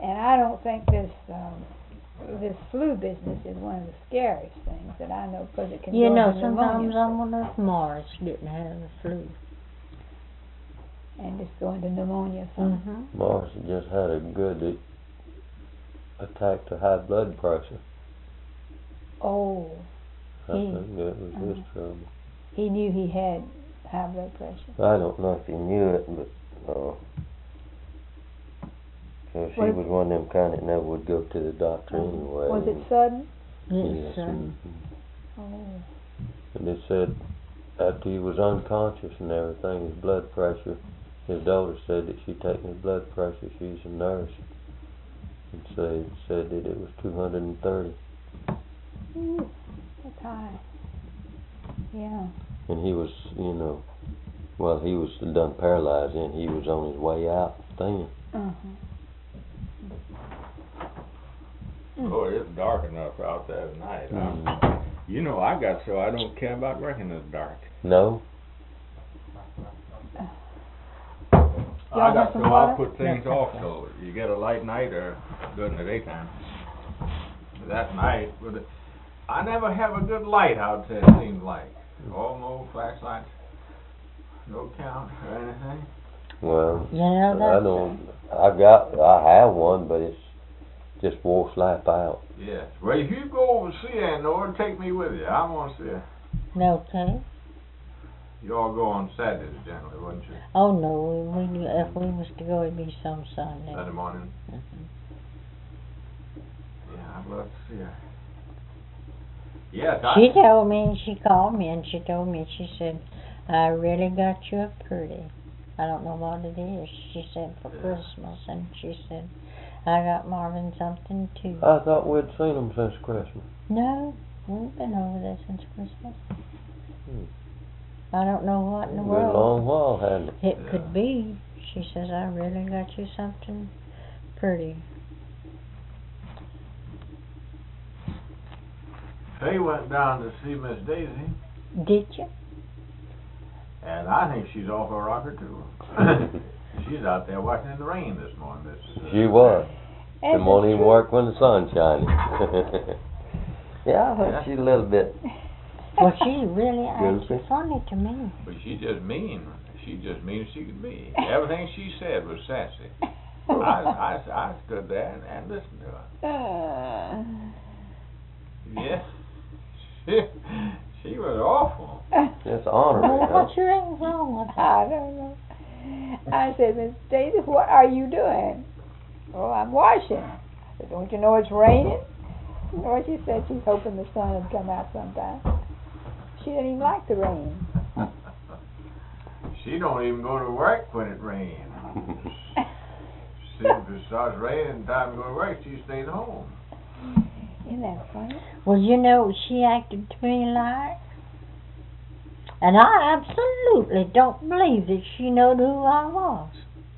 And I don't think this flu business is one of the scariest things that I know, because it can go into pneumonia. Sometimes I wonder if Morris didn't have the flu. And just go into pneumonia. Morris just had a good attack to high blood pressure. Oh. I think that was his trouble. He knew he had high blood pressure. I don't know if he knew it, but so she was one of them kind that never would go to the doctor anyway. Was it sudden? Yes, sudden. Oh. And they said after he was unconscious and everything, his blood pressure, his daughter said that she'd taken his blood pressure. She's a nurse. And said that it was 230. Ooh, that's high. Yeah. And he was, well, he was done paralyzed, and he was on his way out then. Oh, it's dark enough out there at night. I got so I don't care about working in the dark. No. I got so I put things off so you get a light night or do it in the daytime. That night, I never have a good light out there, it seems like. All no flashlights, no count or anything. Well, that's I have one, but it's just wore slap out. Yes. Well, if you go over to see Aunt Nora, take me with you. I want to see her. Okay. You all go on Saturdays generally, wouldn't you? Oh no, if we was to go, it'd be some Sunday. Saturday morning. Yeah, I'd love to see her. Yes, she told me, she called me and she told me, she said, I really got you a pretty. I don't know what it is, she said, for Christmas. And she said, I got Marvin something too. I thought we'd seen him since Christmas. No, we've been over there since Christmas. I don't know what in the world. Been a long while, hasn't it? It could be. She says, I really got you something pretty. They went down to see Miss Daisy. Did you? And I think she's off her rocker too. She's out there watching in the rain this morning. She was. She won't even work when the sun's shining. Yeah, I think she's a little bit. Well, she's really acting funny to me. But she's just mean. She's just mean as she could be. Everything she said was sassy. I stood there and listened to her. Yes. She was awful. It's honorary. What's wrong with her? I don't know. I said, Miss Daisy, what are you doing? Oh, I'm washing. I said, don't you know it's raining? Or she said she's hoping the sun would come out sometime. She didn't even like the rain. She don't even go to work when it rains. If it starts raining, time to go to work, she stays home. Isn't that funny? Well, she acted to me like, and I absolutely don't believe that she knowed who I was.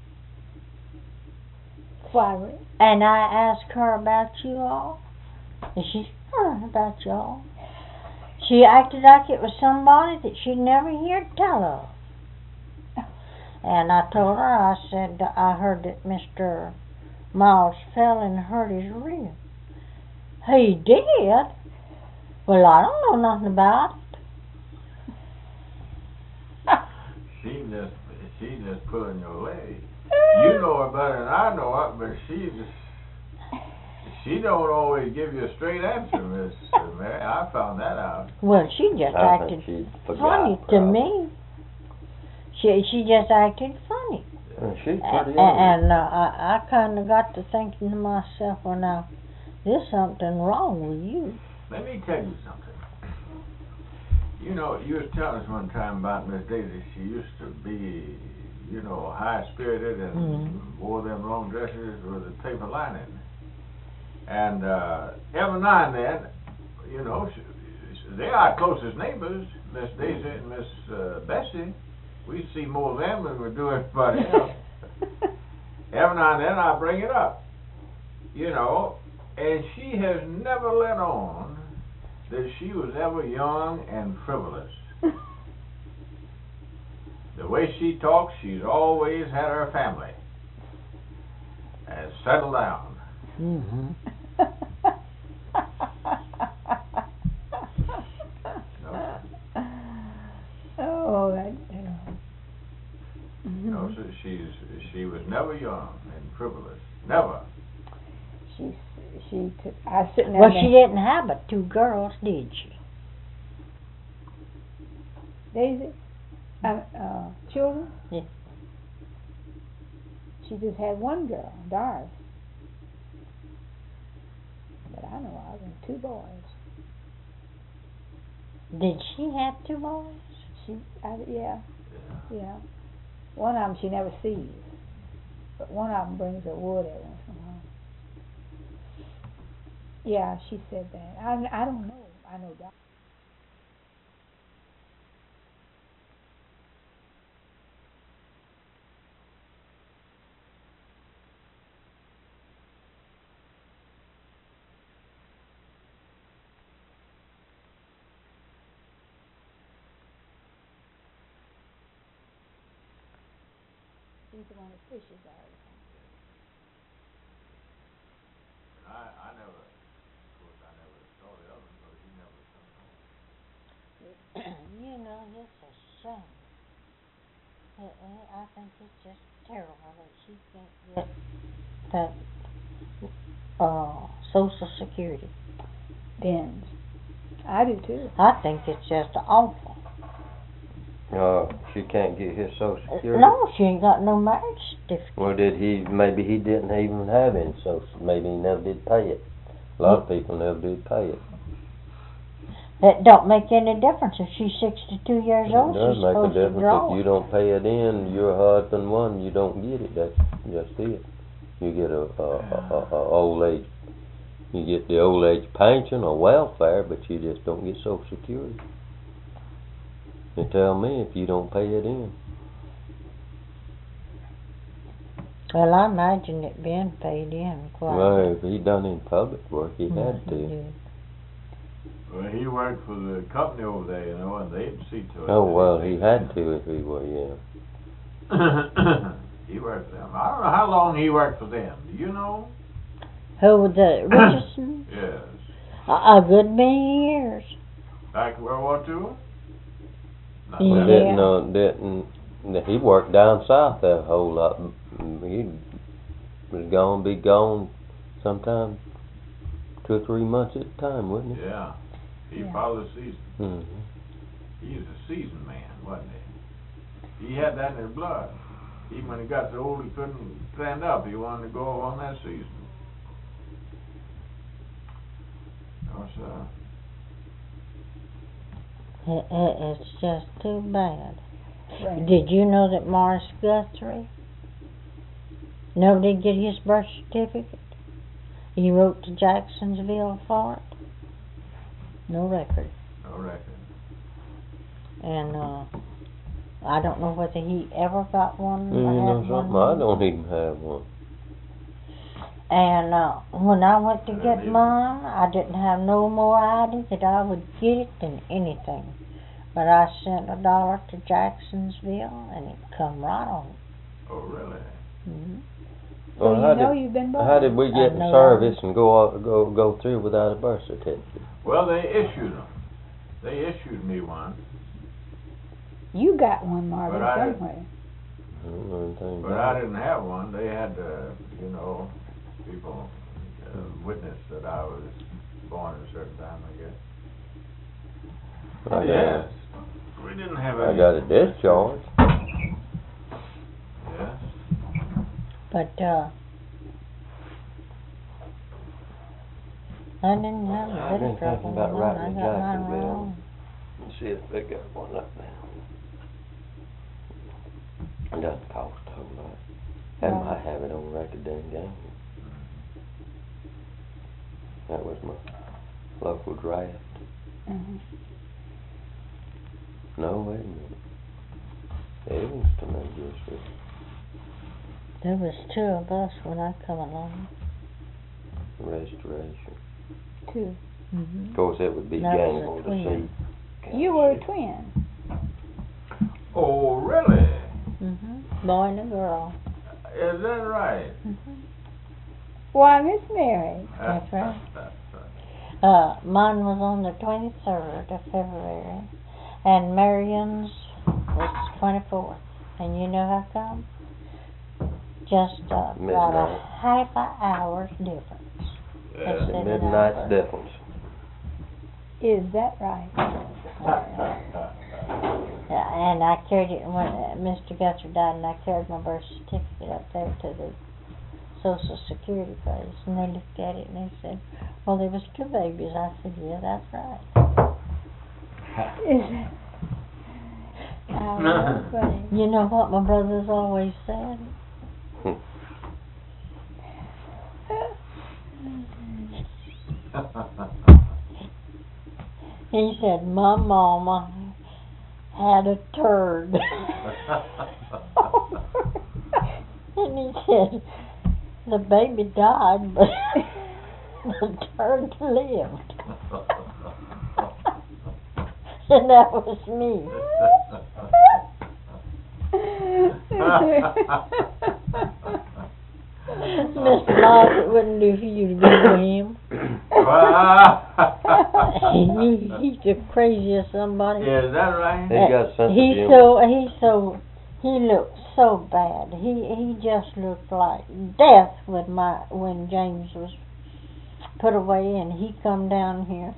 Why? And I asked her about you all, and she said about you all. She acted like it was somebody that she'd never hear tell of. And I told her, I said, I heard that Mr. Miles fell and hurt his rib. He did? Well, I don't know nothing about it. She's just pulling your leg. You know her better than I know her, but she don't always give you a straight answer, Miss Mary. I found that out. Well, she just acted funny to me. She just acted funny. She's pretty and I kind of got to thinking to myself, well, now, there's something wrong with you. Let me tell you something. You know, you was telling us one time about Miss Daisy. She used to be, high-spirited and wore them long dresses with a paper lining. And every now and then, they are our closest neighbors, Miss Daisy and Miss Bessie. We see more of them than we do everybody else. Every now and then I bring it up, and she has never let on that she was ever young and frivolous. The way she talks, she's always had her family and settled down. Mm-hmm. Oh, that. No, so she was never young and frivolous. Never. I was sitting there. Well, she didn't have but 2 girls, did she? Daisy? Children? Yeah. She just had 1 girl, Doris. But I know of, and 2 boys. Did she have 2 boys? Yeah. One of them she never sees, but one of them brings her wood every once in a while. Yeah, she said that. I don't know. I know that. She's the one that fishes all the time. I never, of course, I never saw the other one, but he never come home. You know, it's a shame. I think it's just terrible that she can't get that Social Security. Dens. I do too. I think it's just awful. She can't get his Social Security? No, she ain't got no marriage certificate. Well, maybe he didn't even have any Social, maybe he never did pay it. A lot of people never did pay it. It don't make any difference if she's 62 years old. It does She's make a supposed to difference draw if you don't pay it in, your husband won, you don't get it, that's just it. You get a old age, you get the old age pension or welfare, but you just don't get Social Security. They tell me if you don't pay it in. Well, I imagine it being paid in quite. Well, if he done in public work, he had to. Yeah. Well, he worked for the company over there, you know, and they'd see to it. Oh, well, he had to if he were, yeah. He worked for them. I don't know how long he worked for them. Do you know? Who, the Richardson? Yes. A good many years. Back in World War II? Not Yeah. that. He worked down south there a whole lot. He was be gone sometime 2 or 3 months at a time, wouldn't he? Yeah. He Yeah. followed the season. Mm-hmm. He was a seasoned man, wasn't he? He had that in his blood. Even when he got so old he couldn't stand up, he wanted to go on that season. No, sir. It's just too bad. Right. Did you know that Morris Guthrie never did get his birth certificate? He wrote to Jacksonville for it. No record. No record. And I don't know whether he ever got one. You or know had something? one. I don't even have one. And when I went to I get don't either. mine, I didn't have no more idea that I would get it than anything. But I sent $1 to Jacksonville, and it come right on. Oh, really? Mm-hmm. So Well, you know you've been born. how did we get I in know service and go through without a birth certificate? Well, they issued them. They issued me one, You got one, Marvin, But I- somewhere. I don't know anything but about I it. didn't have one. They had, people witness that I was born at a certain time, I guess. Yes. We didn't have I any. got a discharge. Yes. But I didn't have a I've bit been of trouble thinking with about mine. writing I to got mine right Jacksonville. on. And see if they got one up there. It doesn't cost a whole lot. They Right. might have it on record then game. That was my local draft. Mm-hmm. No, wait a minute. Evanston, I guess. There was 2 of us when I come along. Restoration. 2. Mm-hmm. Of course, it would be That was a gainful to twin. see. You were a twin. Oh, really? Mm-hmm. Boy and a girl. Is that right? Mm-hmm. Why, Miss Mary. That's right. Mine was on the 23rd of February, and Marion's was the 24th. And you know how come? Just about a half an hour's difference. Yeah. Midnight's difference. Is that right? Yeah, and I carried it when Mr. Guthrie died, and I carried my birth certificate up there to the Social Security place, and they looked at it and they said, "Well, there was 2 babies." I said, "Yeah, that's right." Oh, that's funny. You know what my brother's always said? He said, "My mama had a turd." And he said, "The baby died, but the turd lived." And that was me. Mr. Miles, it wouldn't do for you to go to him. He's the craziest somebody. Yeah, is that right? He got sense of humor. He looked so bad. He just looked like death when James was put away, and he come down here.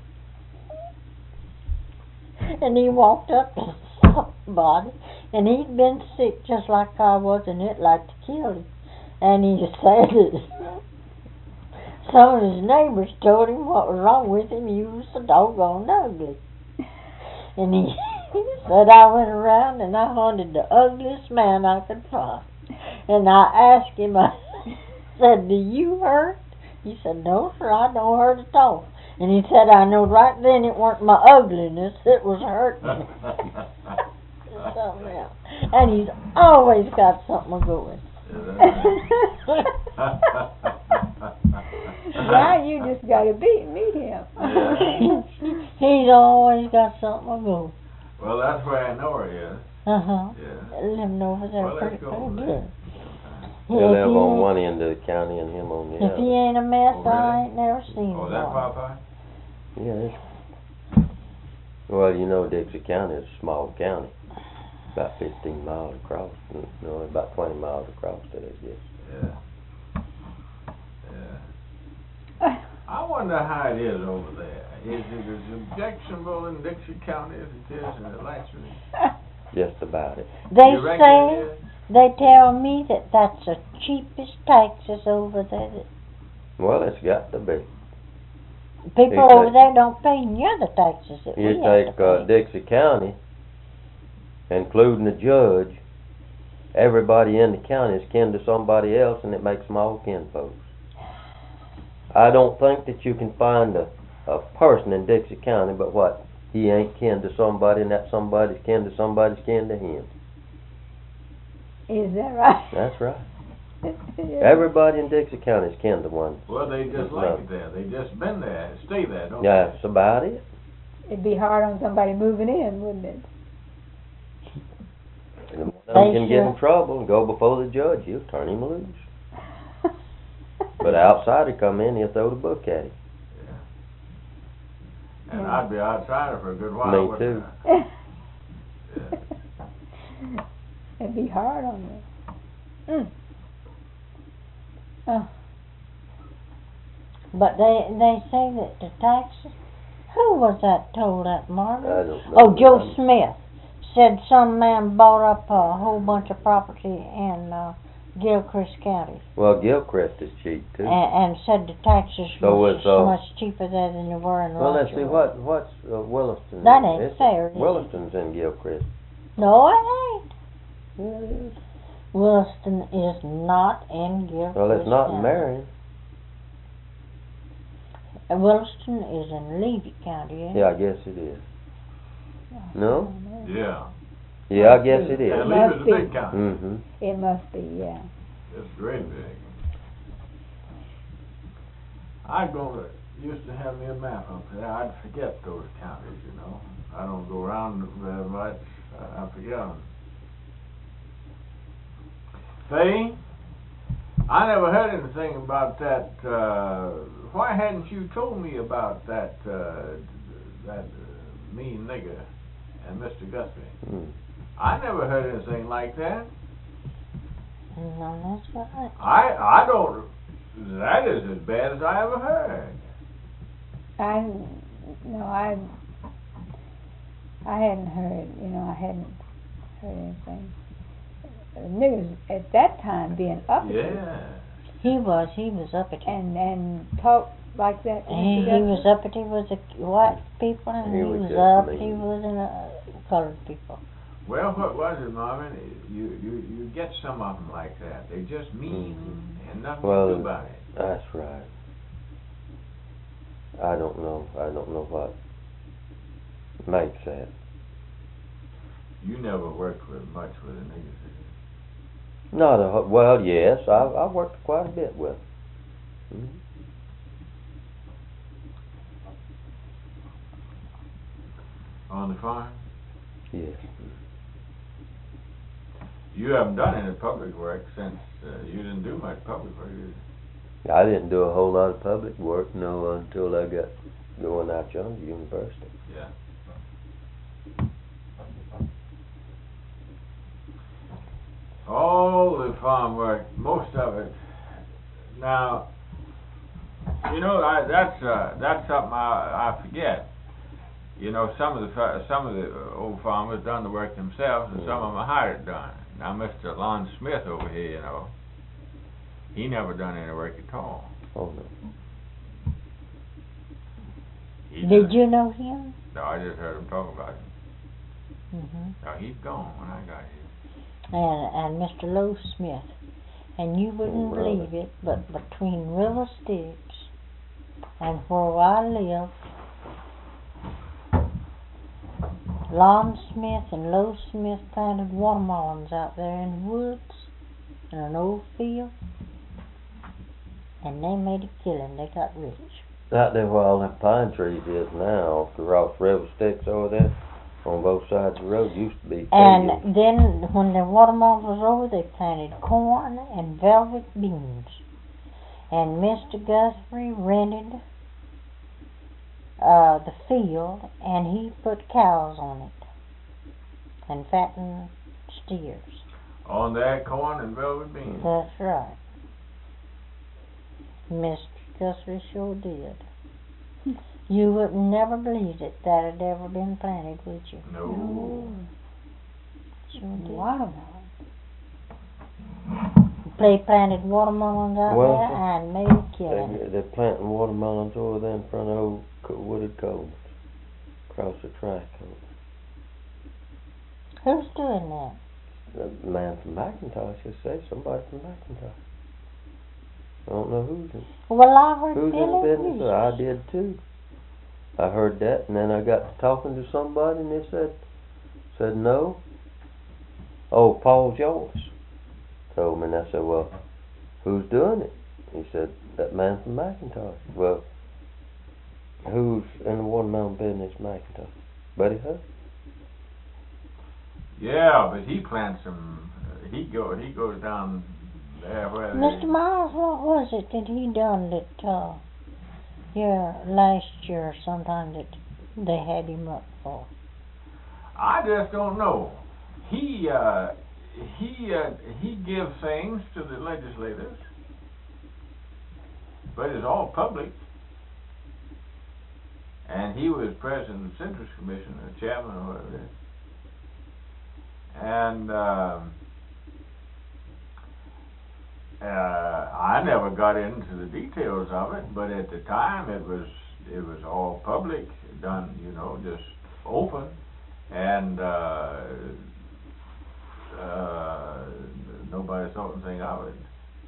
And he walked up to somebody, and he'd been sick just like I was, and it like to kill him. And he said that some of his neighbors told him what was wrong with him. He was so doggone ugly. And he said, "I went around and I hunted the ugliest man I could find. And I asked him, I said, 'Do you hurt?' He said, 'No, sir, I don't hurt at all.' And he said, 'I know right then it weren't my ugliness that was hurting me.'" Something else. And he's always got something going. Now you just got to meet him. He's always got something going. Well, that's where I know her is. Yeah. Living over there pretty good. They live on one end of the county and him on the other. If he ain't a mess, Oh, really? I ain't never seen him. Oh, that Popeye? Yeah. Well, you know, Dixie County is a small county. About 15 miles across. No, about 20 miles across it, I guess. Yeah. Yeah. I wonder how it is over there. Is it as objectionable in Dixie County as it is in Alachua? Just about it. They You reckon it is? they tell me that that's the cheapest taxes over there. Well, it's got to be. People Exactly. over there don't pay near the taxes that You we have take to pay. Dixie County, including the judge, everybody in the county is kin to somebody else, and it makes them all kinfolks. I don't think that you can find a person in Dixie County but what he ain't kin to somebody, and that somebody's kin to somebody's kin to him. Is that right? That's right. Yeah. Everybody in Dixie County is kin to one. Well, they just like it there. They just been there, stay there, don't Yeah, that's about it. It'd be hard on somebody moving in, wouldn't it? And one of them can get in trouble and go before the judge. He'll turn him loose. But an outsider come in, he'll throw the book at him. Yeah. And I'd be outsider for a good while. Me wouldn't too. I? It'd be hard on you. Oh. But they say that the taxes. Who was that told that, Margaret? I don't know. Oh, Joe Smith said some man bought up a whole bunch of property in Gilchrist County. Well, Gilchrist is cheap too. And said the taxes So were it's, so much cheaper there than they were in Well, let's see, Roger. what's Williston? That ain't It's- fair, is it? Williston's in Gilchrist. No, it ain't. Yeah, it is. Williston is not in Gilchrist Well, it's not in County. Marion. Williston is in Levy County, ain't Yeah, I guess it is. No? Yeah. Yeah, I guess it Yeah, is. Lee is a big county. Mm-hmm. It must be, yeah. It's great big. I'd go, used to have me a map up there. I'd forget those counties, you know. I don't go around very much. I forget them. Faye, I never heard anything about that. Why hadn't you told me about that mean nigger and Mr. Guthrie? I never heard anything like that. No, that's right. I don't. That is as bad as I ever heard. I hadn't heard. I hadn't heard anything. Niggers at that time being uppity. Yeah. He was uppity. And talk like that. He was uppity with the white people, and he was uppity with the colored people. Well, what was it, Marvin? You get some of them like that. They just mean and nothing to do about it. That's right. I don't know what makes that. You never worked much with the niggers, did you? Well, yes, I worked quite a bit with them. On the farm? Yes. You haven't done any public work since you didn't do much public work, did you? I didn't do a whole lot of public work, until I got going out yonder to university. Yeah. All the farm work, most of it. Now, that's something I forget. Some of the old farmers done the work themselves, and some of them hired it done. Now, Mr. Lon Smith over here, he never done any work at all. Oh no. Did you know him? No, I just heard him talk about him. Mm-hmm. Now, he's gone when I got here. And Mr. Lowe Smith. And you wouldn't believe it, but between River Styx and where I live, Lon Smith and Lowe Smith planted watermelons out there in the woods in an old field, and they made a killing. They got rich. Out there where all them pine trees is now, off the Ross River Styx over there, on both sides of the road, used to be. And then when the watermelons was over, they planted corn and velvet beans. And Mr. Guthrie rented the field, and he put cows on it and fattened steers. On that corn and velvet beans. That's right. Mr. Guthrie sure did. You would never believe that had ever been planted, would you? No. Sure did. Watermelon. They planted watermelons out there and made a killing. They're planting watermelons over there in front of old wooded cones across the track. Who's doing that? The man from McIntosh, you say, somebody from McIntosh. I don't know who's in. Well, I heard who's in the business. I did too. I heard that, and then I got to talking to somebody, and they said no. Oh, Paul Joyce told me, and I said, well, who's doing it? He said, that man from McIntosh. Well, who's in the watermelon business, McIntosh? Buddy Hutt? Yeah, but he plants them. He goes down there where Mr. Miles, what was it that he done that last year or sometime that they had him up for? I just don't know. He gives things to the legislators, but it's all public. And he was president of the Citrus Commission, or chairman, or whatever it is. And I never got into the details of it, but at the time it was all public, done, just open, and nobody thought anything of it.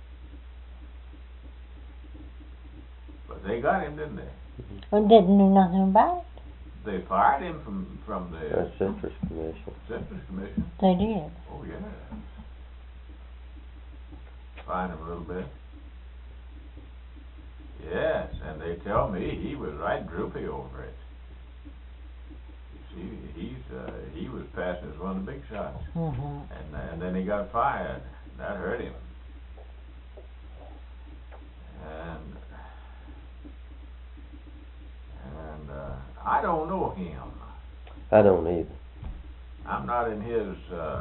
But they got him, didn't they? Well, didn't do nothing about it. They fired him from the Citrus Commission. Citrus Commission. They did. Oh yeah. Fined him a little bit. Yes, and they tell me he was right droopy over it. You see, he was passing as one of the big shots, Mm-hmm. and then he got fired. That hurt him. And I don't know him. I don't either. I'm not in his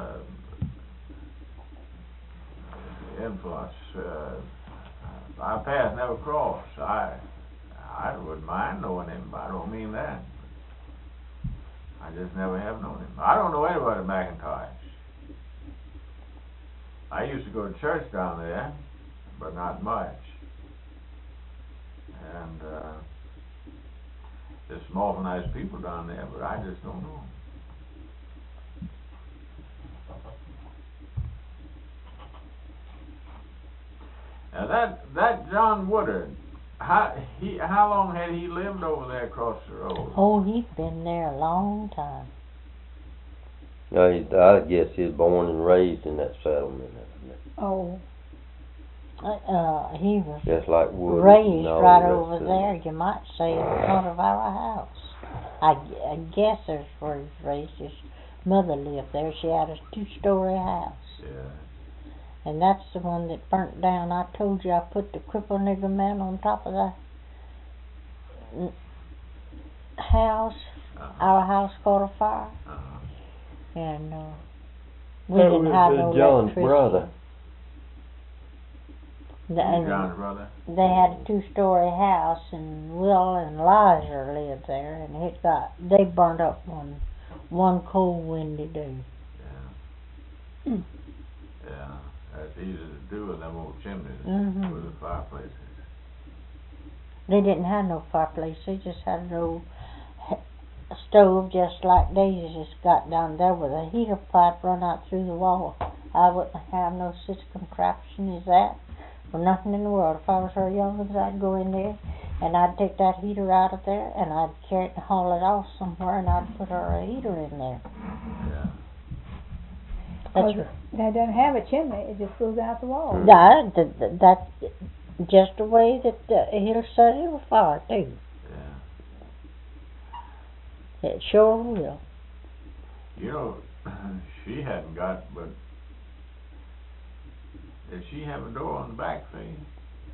influence. Our paths never cross. I wouldn't mind knowing him, but I don't mean that. I just never have known him. I don't know anybody at McIntosh. I used to go to church down there, but not much. And there's some awful nice people down there, but I just don't know them. Now that John Woodard, how long had he lived over there across the road? Oh, he's been there a long time. No, I guess he was born and raised in that settlement. Oh. He was just like Woodard raised right the over there, you might say, in front of our house. I guess that's where he was raised. His mother lived there. She had a 2-story house. Yeah. And that's the one that burnt down. I told you I put the crippled nigger man on top of the house. Our house caught a fire. And we didn't have no John's electricity. brother. John's brother? They had a 2-story house, and Will and Liza lived there, and they burnt up one cold windy day. Yeah. Yeah. That's easy to do with them old chimneys with the fireplaces. They didn't have no fireplace. They just had an old stove, just like Daisy just got down there, with a heater pipe run out through the wall. I wouldn't have no such contraption as that for nothing in the world. If I was her young'uns, I'd go in there and I'd take that heater out of there and I'd carry it and haul it off somewhere, and I'd put her a heater in there. Yeah. That's That doesn't have a chimney. It just goes out the wall. That's just the way that he'll set it afire too. Yeah. It sure will. You know, she hadn't got, but did she have a door on the back thing?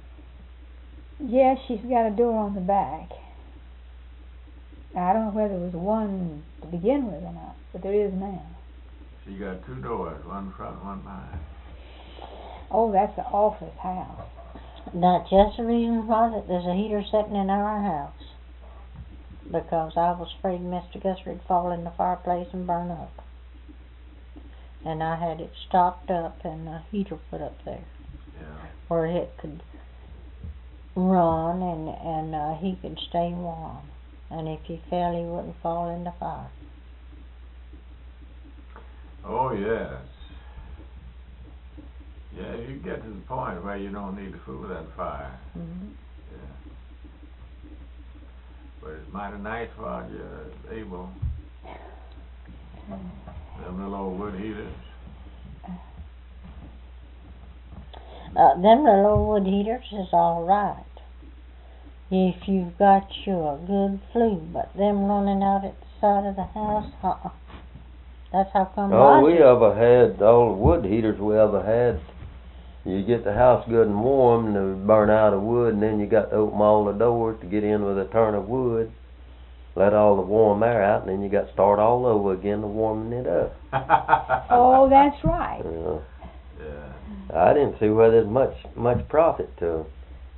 Yes, she's got a door on the back. Now, I don't know whether there was one to begin with or not, but there is now. She got 2 doors, one front, one behind. Oh, that's the office house. That's just the reason why that there's a heater sitting in our house. Because I was afraid Mr. Gusser would fall in the fireplace and burn up. And I had it stocked up and a heater put up there. Yeah. Where it could run and he could stay warm. And if he fell, he wouldn't fall in the fire. Oh, yes. Yeah, you get to the point where you don't need to fool with that fire. Mm-hmm. Yeah. But it's mighty nice while you're able. Them little old wood heaters. Them little old wood heaters is all right if you've got you a good flue, but them running out at the side of the house, that's how come. All we ever had, all the wood heaters we ever had, you get the house good and warm, and they burn out of wood, and then you got to open all the doors to get in with a turn of wood, let all the warm air out, and then you got to start all over again to warming it up. Oh, that's right. Yeah. Yeah. I didn't see where there's much profit to them.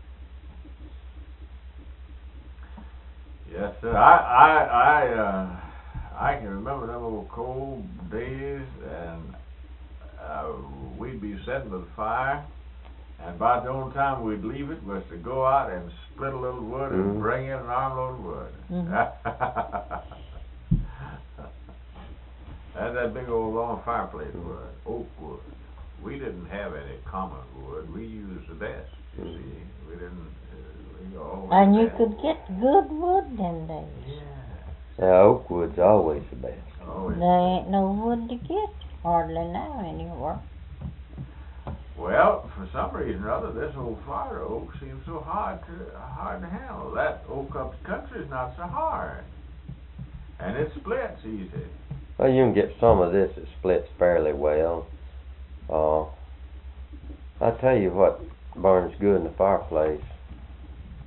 Yes, sir. I can remember them old cold days, and we'd be sitting by the fire, and by the only time we'd leave it was to go out and split a little wood and bring in an armload of wood. And that big old long fireplace wood, oak wood. We didn't have any common wood. We used the best, you see. We didn't... and you could get good wood them days. Yeah, oak wood's always the best. Always. There ain't no wood to get hardly now anywhere. Well, for some reason or other, this old fire oak seems so hard to handle. That oak up the country is not so hard, and it splits easy. Well, you can get some of this that splits fairly well. I tell you what burns good in the fireplace.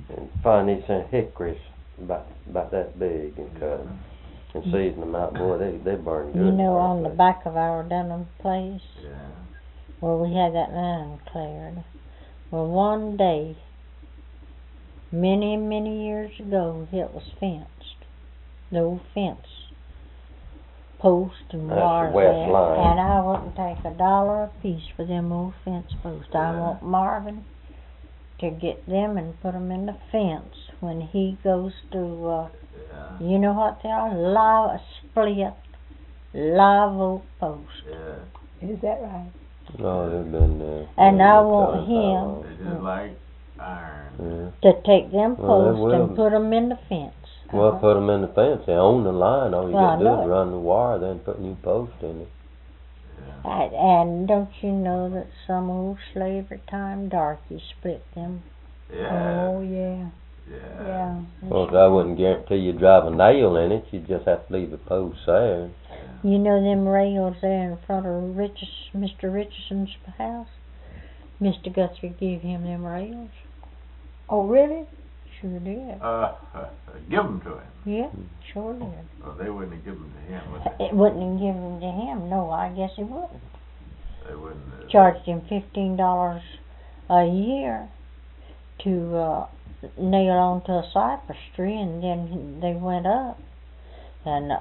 and find these hickories about that big and cut 'em and season them out. Boy, they burn good. You know, on the back of our Dunham place, Yeah. where we had that land cleared, well, one day, many, many years ago, it was fenced. The old fence, post and That's the wires west there, line. and I wouldn't take $1 a piece for them old fence posts. I Yeah. want Marvin to get them and put them in the fence when he goes to, Yeah. you know what they are? Split live oak posts. Yeah. Is that right? No, they've been. And yeah, I they've want done him- They just like iron. Yeah. To take them Well, they posts will. and put them in the fence. Well, put them in the fence. They own the line. All you Well, got to do I is know it. run the wire, then put new post in it. Yeah. And don't you know that some old slavery time darkies split them? Yeah. Oh, yeah. Yeah. Yeah. Well, I wouldn't guarantee you drive a nail in it. You just have to leave the post there. You know them rails there in front of Mr. Richardson's house? Mr. Guthrie gave him them rails. Oh, really? Sure did. Give them to him. Yeah, sure did. Well, they wouldn't have given them to him, would they? It wouldn't have given them to him. No, I guess he wouldn't. They wouldn't have. Charged him $15 a year to nail onto a cypress tree, and then they went up. And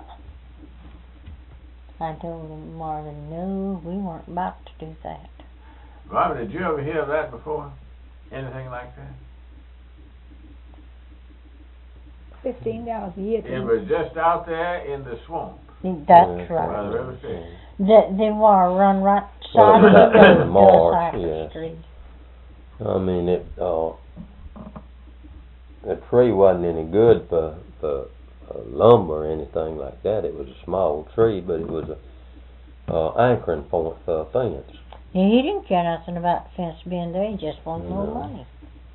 I told him, Marvin, no, we weren't about to do that. Robert, did you ever hear of that before? Anything like that? $15 a year. It was just out there in the swamp. That's Yeah. By right. the riverside. The wire run right Well, side of the in the road to a marsh, cypress yeah. tree. I mean, the tree wasn't any good for lumber or anything like that. It was a small tree, but it was a anchoring point for a fence. And he didn't care nothing about the fence being there. He just wanted more No. money.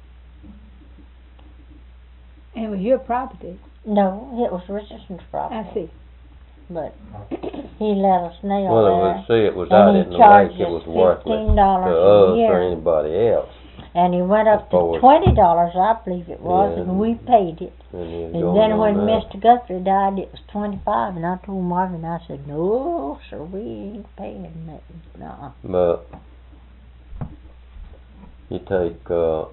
And it was your property. No, it was Richardson's property. I see. But he let us nail Well, there. it was, see, it was out And in he the charged lake. It us was worthless to $15 a us or year. anybody else. And he went up to Before- $20, I believe it was, Yeah. and we paid it. And, you And go then on when that. Mr. Guthrie died, it was $25, and I told Marvin, I said, no, sir, we ain't paying nothing. Nuh-uh. But you take for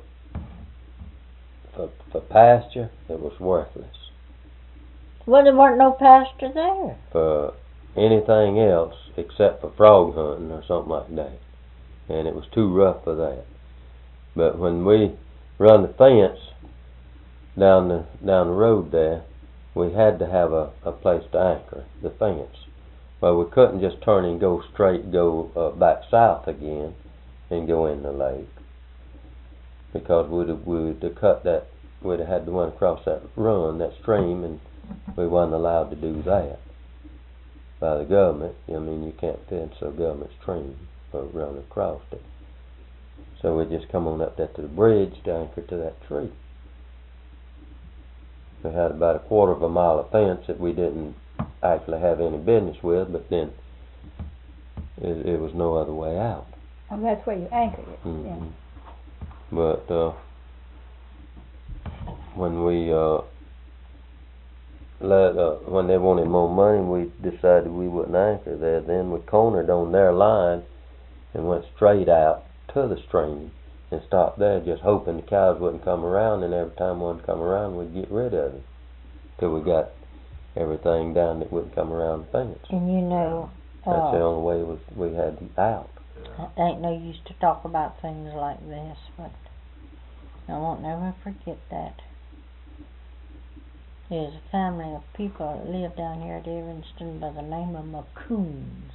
pasture, it was worthless. Well, there weren't no pasture there. For anything else except for frog hunting or something like that, and it was too rough for that. But when we run the fence down the road there, we had to have a place to anchor the fence. Well, we couldn't just turn and go straight, go back south again, and go in the lake, because we'd have cut that. We'd have had to run across that stream, and we wasn't allowed to do that by the government. I mean, you can't fence a government stream or run across it. So we just come on up there to the bridge to anchor to that tree. We had about a quarter of a mile of fence that we didn't actually have any business with, but then it was no other way out. Oh, that's where you anchored it. Mhm. Yeah. But when we when they wanted more money, we decided we wouldn't anchor there. Then we cornered on their line and went straight out to the stream and stopped there, just hoping the cows wouldn't come around. And every time one come around, we'd get rid of it till we got everything down that wouldn't come around the fence. And you know, That's the only way we had out. ain't no use to talk about things like this, but I won't never forget that. There's a family of people that live down here at Evanston by the name of McCoons.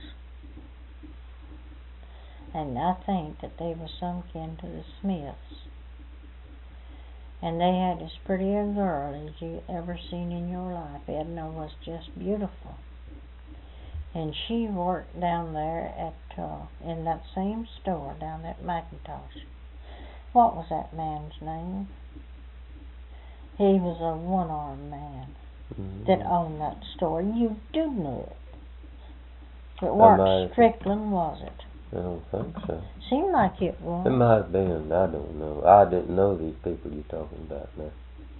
And I think that they were some kin to the Smiths. And they had as pretty a girl as you ever seen in your life. Edna was just beautiful. And she worked down there at in that same store down there at McIntosh. What was that man's name? He was a one-armed man that owned that store. You do know it. It weren't Strickland, was it? I don't think so. Seemed like it It was. might have been. I don't know. I didn't know these people you're talking about now.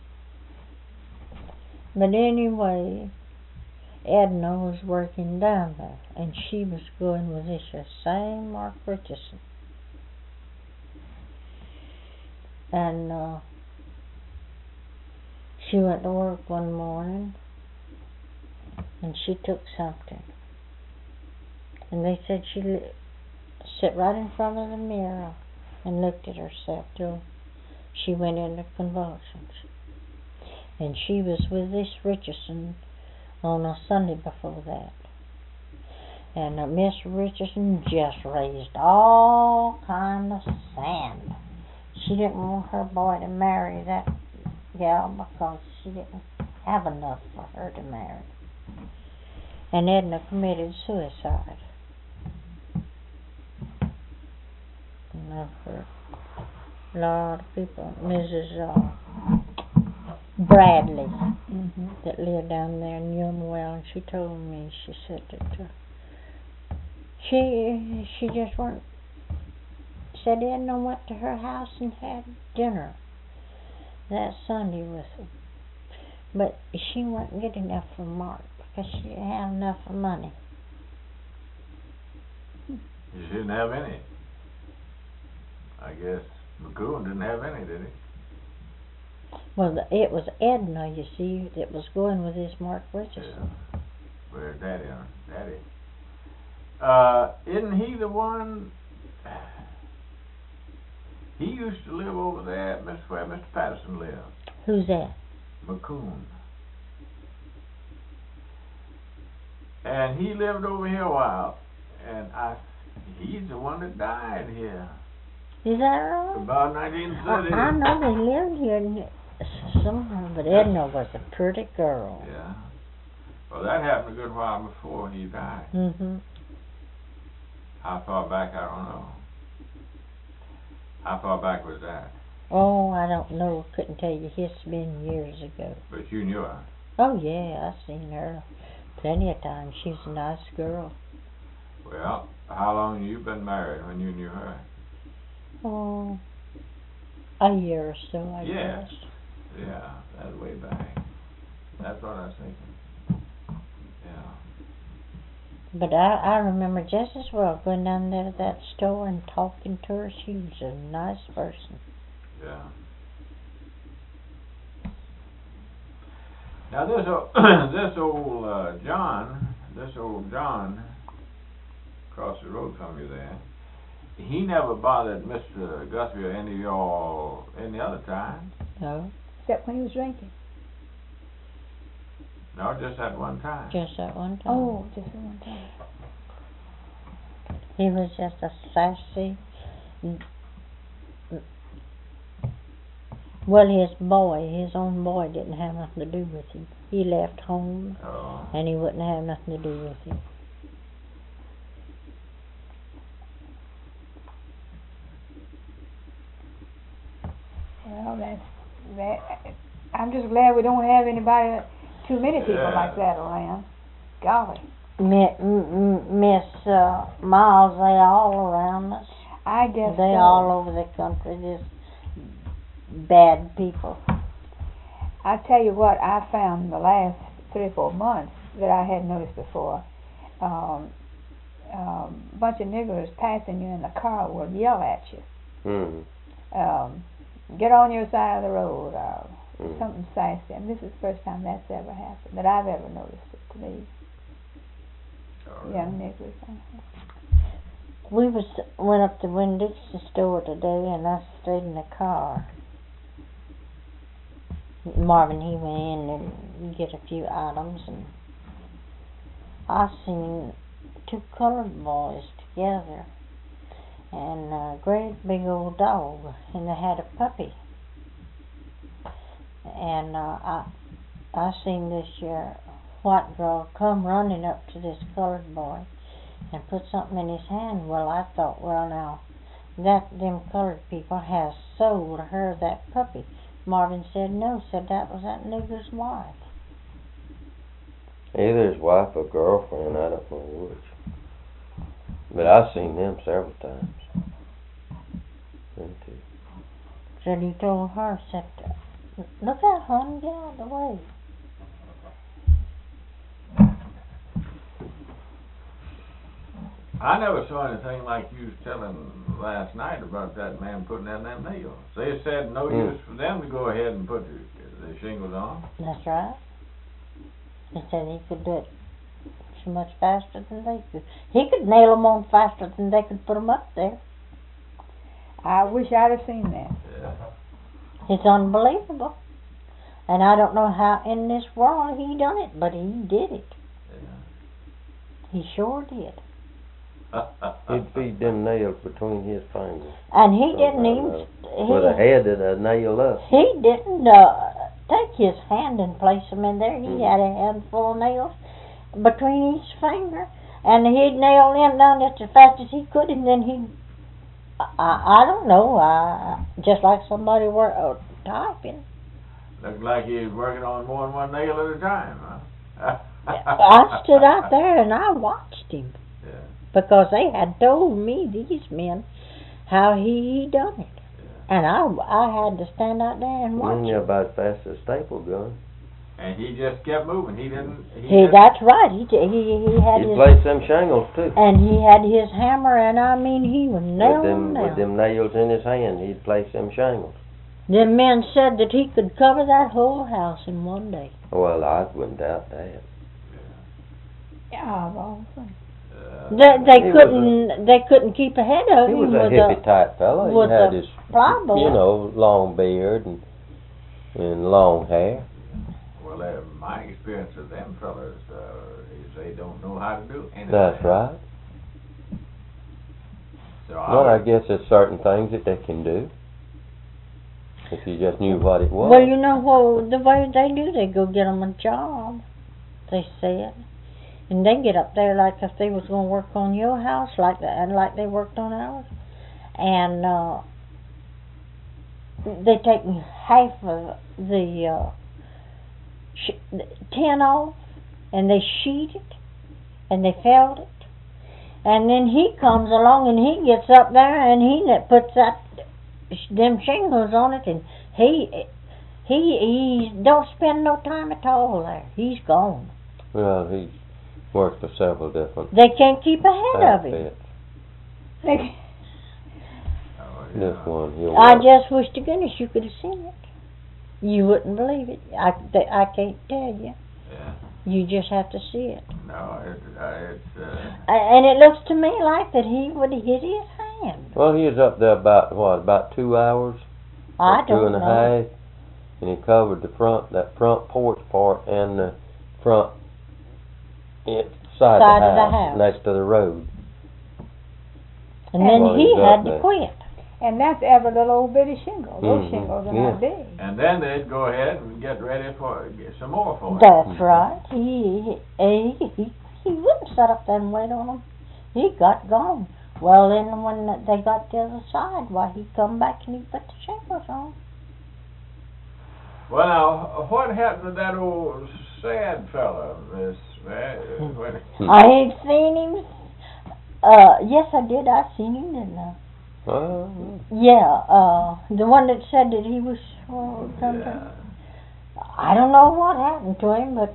But anyway, Edna was working down there, and she was going with this same Mark Richardson. And she went to work one morning, and she took something. And they said she sat right in front of the mirror and looked at herself till she went into convulsions. And she was with this Richardson on a Sunday before that. And Miss Richardson just raised all kind of sand. She didn't want her boy to marry that gal because she didn't have enough for her to marry. And Edna committed suicide. And I've heard a lot of people, Mrs. Bradley, that lived down there knew him well, and she told me, she said that she just went, said Edna went to her house and had dinner that Sunday with them. But she wasn't good enough for Mark because she didn't have enough money. You shouldn't have any. I guess McCoon didn't have any, did he? Well, it was Edna, you see, that was going with this Mark Richardson. Yeah. Where's Daddy? Isn't he the one? He used to live over there, where Mr. Patterson lived. Who's that? McCoon. And he lived over here a while, and he's the one that died here. Is that right? About 1930. I know they lived here somewhere, but Edna was a pretty girl. Yeah. Well, that happened a good while before he died. How far back, I don't know. How far back was that? Oh, I don't know. Couldn't tell you. It's been years ago. But you knew her. Oh, yeah. I've seen her plenty of times. She's a nice girl. Well, how long you been married when you knew her? Oh, a year or so, I guess. Yeah, that's way back. That's what I was thinking. Yeah. But I remember just as well going down there to that store and talking to her. She was a nice person. Yeah. Now this old John, across the road from you there, he never bothered Mr. Gusby or any of y'all any other time. No. Except when he was drinking. No, just that one time. Just that one time. Oh, just that one time. He was just a sassy. Well, his own boy didn't have nothing to do with him. He left home, and he wouldn't have nothing to do with him. Well, that. I'm just glad we don't have anybody, too many people like that around. Golly. Miss Miles, they all around us. I guess they so. all over the country, just bad people. I tell you what, I found in the last 3 or 4 months that I hadn't noticed before. A bunch of niggers passing you in the car will yell at you. Get on your side of the road, or something sassy. And this is the first time that's ever happened, that I've ever noticed it to me. Young niggers. We went up to Winn-Dixie store today, and I stayed in the car. Marvin, he went in and get a few items, and I seen 2 colored boys together, and a great big old dog, and they had a puppy. And I seen this white girl come running up to this colored boy and put something in his hand. Well, I thought, well, now, them colored people has sold her that puppy. Marvin said no, said that was that nigger's wife. Either his wife or girlfriend, I don't know which. But I've seen them several times. Them two. Said he told her, said, look out, honey, get out of the way. I never saw anything like you was telling last night about that man putting down them nails. They said no use for them to go ahead and put the shingles on. That's right. He said he could do it so much faster than they could. He could nail them on faster than they could put them up there. I wish I'd have seen that. Yeah. It's unbelievable. And I don't know how in this world he done it, but he did it. Yeah. He sure did. He'd feed them nails between his fingers. And he didn't even... With a head and a nail up. He didn't take his hand and place them in there. He had a handful of nails between each finger. And he'd nail them down just as fast as he could, and then he'd... I don't know, just like somebody typing. Looked like he was working on more than one nail at a time, huh? I stood out there and I watched him. Yeah. Because they had told me, these men, how he done it. Yeah. And I had to stand out there and watch him. About as fast as a staple gun. And he just kept moving. He didn't... That's right. He had He'd his... place them shingles, too. And he had his hammer, and I mean, he was nailing them down. With them nails in his hand, he'd place them shingles. Them men said that he could cover that whole house in one day. Well, I wouldn't doubt that. Yeah, well, They couldn't keep ahead of him. He was a hippie type fella. He had his, pliable. long beard and long hair. Well, my experience with them fellas is they don't know how to do anything. That's right. So I guess there's certain things that they can do. If you just knew what it was. Well, you know what, the way they do, they go get them a job, they said. And they get up there like if they was going to work on your house, like they worked on ours. And they take half of the tin off, and they sheet it, and they felt it. And then he comes along, and he gets up there, and he puts them shingles on it, and he don't spend no time at all there. He's gone. Well, he's worked for several different They can't keep ahead of him. This one, I just wish to goodness you could have seen it. You wouldn't believe it. I can't tell you. Yeah. You just have to see it. No, it's and it looks to me like that he would have hit his hand. Well, he was up there about 2 hours? I don't 2 and a half. And he covered that front porch part and the front side of the house, next to the road. And then he had to quit. And that's every little old bitty shingle. Those shingles are not big. And then they'd go ahead and get ready get some more for it. That's right. He wouldn't sit up there and wait on them. He got gone. Well, then when they got to the other side, why, he come back and he put the shingles on. Well, now, what happened to that old sad fella, Miss? I ain't seen him. Yes, I did. I seen him, didn't I? Yeah, the one that said that he was something. Yeah. I don't know what happened to him, but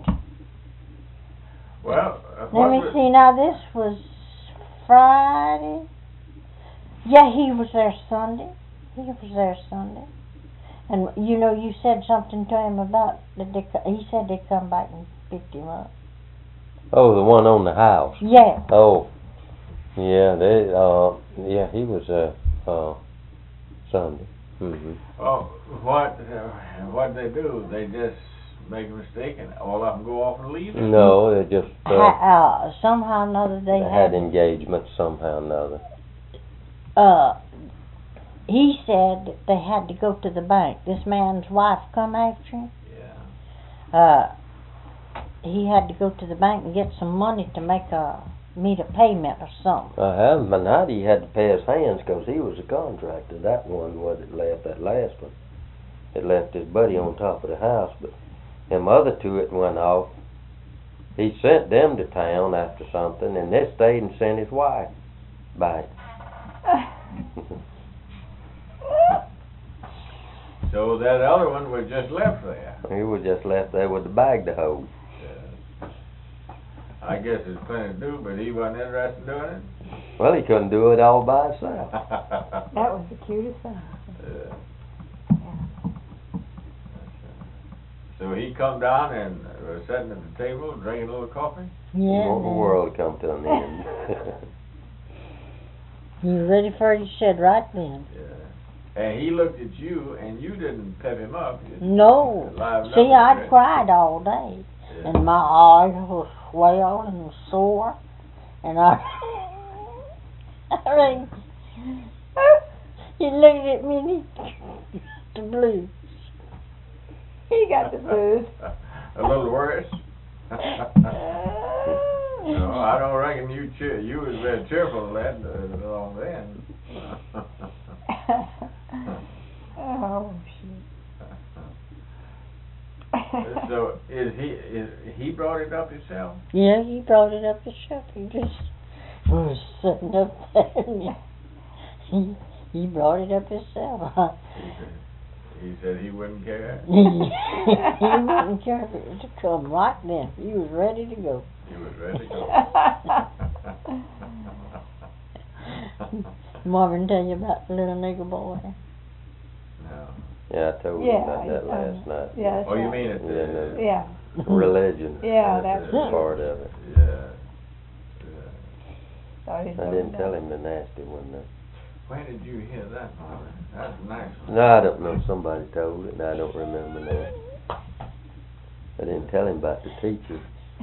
well, let me see. Now this was Friday. Yeah, he was there Sunday. And you said something to him about that. He said they'd come back and picked him up. Oh, the one on the house. Yeah. Oh, yeah. He was Sunday. Oh, what they do? They just make a mistake and all of them go off and leave? No, they just somehow or another they had engagement somehow or another. He said that they had to go to the bank. This man's wife come after him. Yeah. He had to go to the bank and get some money to meet a payment or something. But not he had to pay his hands because he was a contractor. That one was it left, that last one. It left his buddy on top of the house, but them other two it went off. He sent them to town after something, and they stayed and sent his wife. bite. So that other one was just left there. He was just left there with the bag to hold. I guess there's plenty to do, but he wasn't interested in doing it. Well, he couldn't do it all by himself. That was the cutest thing. Yeah. So he come down and was sitting at the table drinking a little coffee? Yeah. The world come to an end. You ready for it? He said right then. Yeah. And he looked at you and you didn't pep him up. You No. livened up See, a I bit. cried all day. Yeah. And my eyes were swelled and sore. And I mean, he looked at me and he the blues. He got the blues. A little worse. No, I don't reckon you was very cheerful lad along then. Oh, shoot. So is he brought it up himself? Yeah, he brought it up himself. He just was sitting up there and he brought it up himself. He said he wouldn't care. He wouldn't care if it was to come right then. He was ready to go. He was ready to go. Marvin tell you about the little nigger boy. No. Yeah, I told you about that last night. Yeah, that's Oh, you right. mean it? Yeah. Religion. Yeah, that's part of it. Yeah. Thought he I didn't tell him the nasty one though. When did you hear that, Marvin? That's nice. No, I don't know. Somebody told it, and I don't remember now. I didn't tell him about the teacher.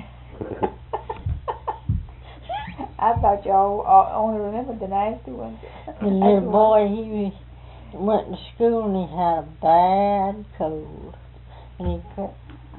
I thought y'all only remembered the nasty ones. The little boy, he went to school and he had a bad cold. And he kept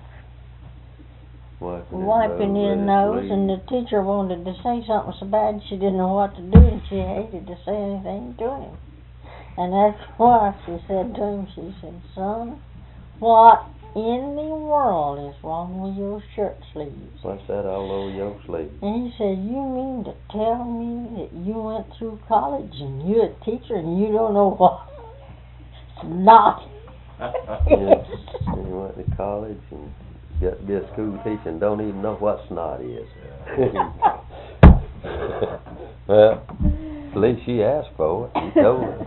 wiping his nose, and the teacher wanted to say something so bad she didn't know what to do, and she hated to say anything to him. And that's why she said to him, she said, "Son, what in the world is wrong with your shirt sleeves?" What's that all over your sleeve? And he said, "You mean to tell me that you went through college and you're a teacher and you don't know what snot?" Yes, he went to college and got to be a school teacher and don't even know what snot is. Well, at least she asked for it. He told her.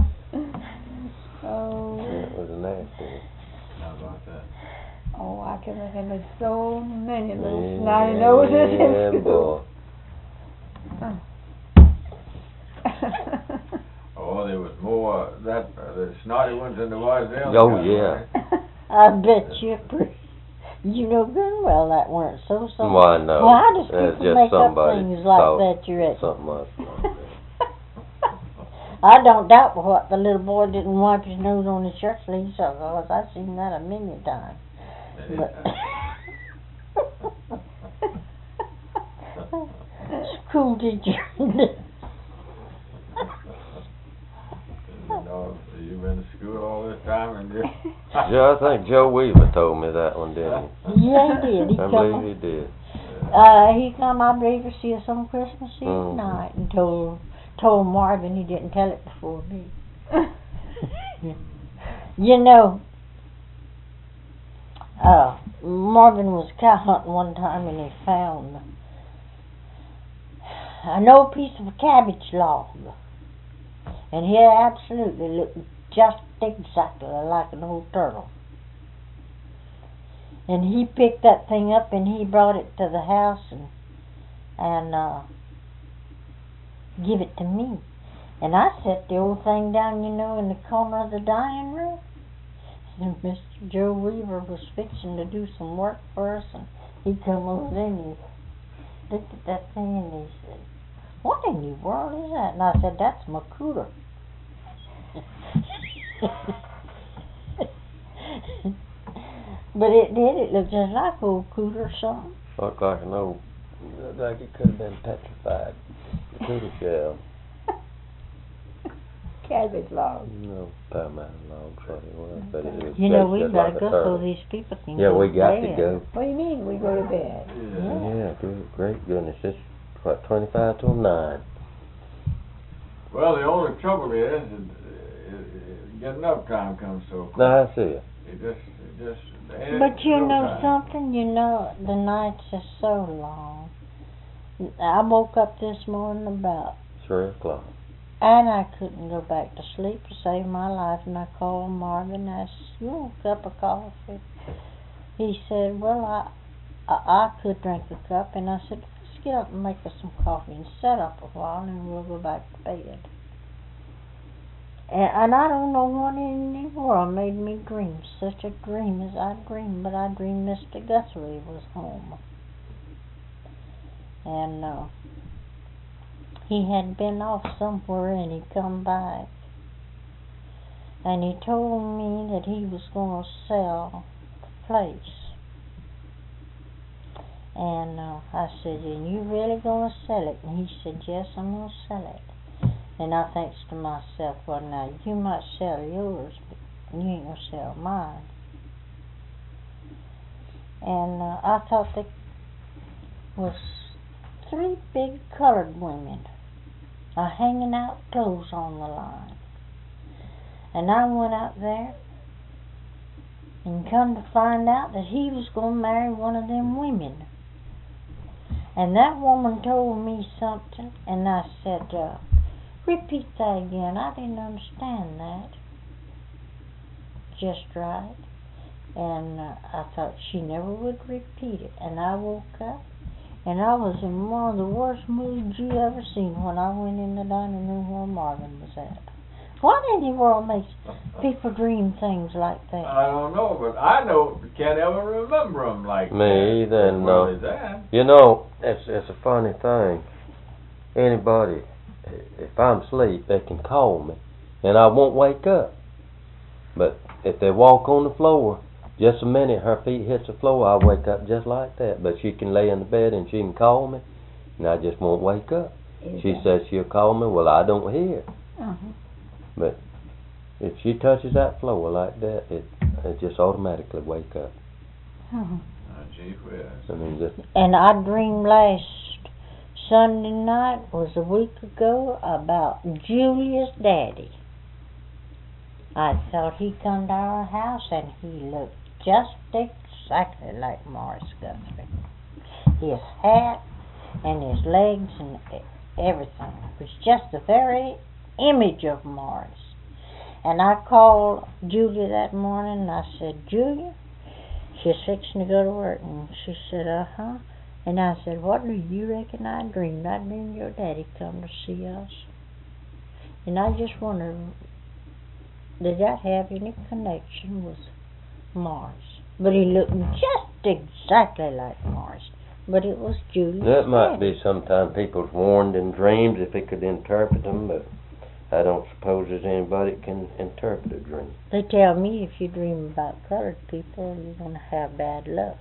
Oh. That was a nasty one. How about that? Oh, I can remember so many little snotty noses in school. Oh, there was more the snotty ones than there was the other Oh, guys, yeah. right? I bet you know good well that weren't so something. Why, no. Well, how does That's people just make up somebody things like thought that, you reckon? Something else. I don't doubt what the little boy didn't wipe his nose on his shirt sleeve, because I've seen that a million times. But school teacher. You've been to school all this time and just... Yeah, I think Joe Weaver told me that one, didn't he? Yeah, he did. I believe he did. He come, I believe, to see us on Christmas Eve night and told Marvin. He didn't tell it before me. You know, Marvin was cow hunting one time and he found an old piece of a cabbage log. And he absolutely looked just exactly like an old turtle. And he picked that thing up and he brought it to the house and give it to me. And I set the old thing down, you know, in the corner of the dining room. And Mr. Joe Weaver was fixing to do some work for us, and he come over in and he looked at that thing and he said, "What in the world is that?" And I said, "That's my cooter." But it did. It looked just like old cooter or something. Looked like an old, looked like it could have been petrified. Cooter shell. Cabbage log. No, paramount log, what it was. But it was You know, shaped we just gotta like a go turtle. so these people can Yeah, go we got to bed. go. What do you mean we go to bed? Yeah, good, great goodness. It's what, 25 till 9. Well, the only trouble is getting up time comes so quick. No, I see it. It just. But you know something? You know, the nights are so long. I woke up this morning about 3 o'clock. and I couldn't go back to sleep to save my life, and I called Marvin and asked, "You want a cup of coffee?" He said, "Well, I could drink a cup," and I said, "Let's get up and make us some coffee and set up a while, and we'll go back to bed." And I don't know what in the world made me dream such a dream as I dreamed, but I dreamed Mr. Guthrie was home. And he had been off somewhere and he'd come back. And he told me that he was going to sell the place. And I said, "And you really going to sell it?" And he said, "Yes, I'm going to sell it." And I thinks to myself, well, now, you might sell yours, but you ain't going to sell mine. And I thought there was 3 big colored women hanging out clothes on the line. And I went out there and come to find out that he was going to marry one of them women. And that woman told me something, and I said, "Repeat that again. I didn't understand that." Just right. And I thought she never would repeat it. And I woke up, and I was in one of the worst moods you ever seen when I went in the dining room where Marvin was at. What in the world makes people dream things like that? I don't know, but I can't ever remember them like that. Me either. And, Well, is that? you know, it's a funny thing. Anybody, if I'm asleep, they can call me, and I won't wake up. But if they walk on the floor, just a minute her feet hits the floor, I'll wake up just like that. But she can lay in the bed and she can call me, and I just won't wake up. She says she'll call me, well, I don't hear. But if she touches that floor like that, it just automatically wake up. Gee whiz. I mean, just And I dreamed last Sunday night, was a week ago, about Julia's daddy. I thought he'd come to our house, and he looked just exactly like Morris Guthrie. His hat and his legs and everything was just the very image of Morris. And I called Julia that morning, and I said, "Julia," she's fixing to go to work, and she said, "Uh-huh." And I said, "What do you reckon I dreamed? I dreamed your daddy come to see us." And I just wondered, did that have any connection with Morris? But he looked just exactly like Morris. But it was Julia's that might daddy. be sometimes people's warned in dreams if they could interpret them, but I don't suppose there's anybody that can interpret a dream. They tell me if you dream about colored people, you're going to have bad luck.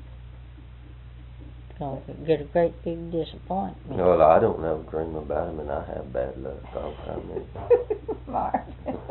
You're going to get a great big disappointment. Well, I don't never dream about them, and I have bad luck all the time. Mark.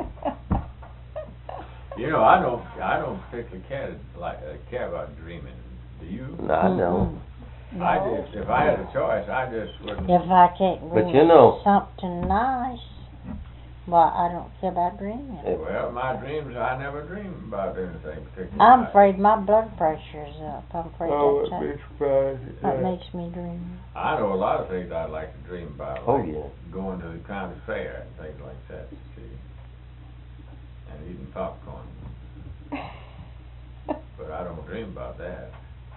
You know, I don't particularly care about dreaming. Do you? No, I don't. I just, if I had a choice, I just wouldn't. If I can't But dream you know- something nice, well, I don't care about dreaming. Well, my dreams, I never dream about anything particular. I'm afraid my blood pressure's up. I'm afraid I that's would be surprised. what makes me dream. I know a lot of things I'd like to dream about. Oh, like yeah. going to the county fair and things like that, see, and eating popcorn. But I don't dream about that.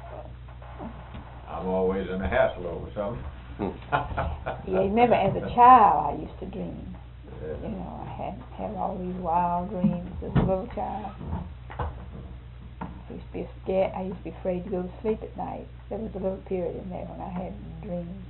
I'm always in a hassle over something. Yeah, remember as a child I used to dream. Yeah. You know, I had all these wild dreams as a little child. I used to be scared. I used to be afraid to go to sleep at night. There was a little period in there when I had dreams.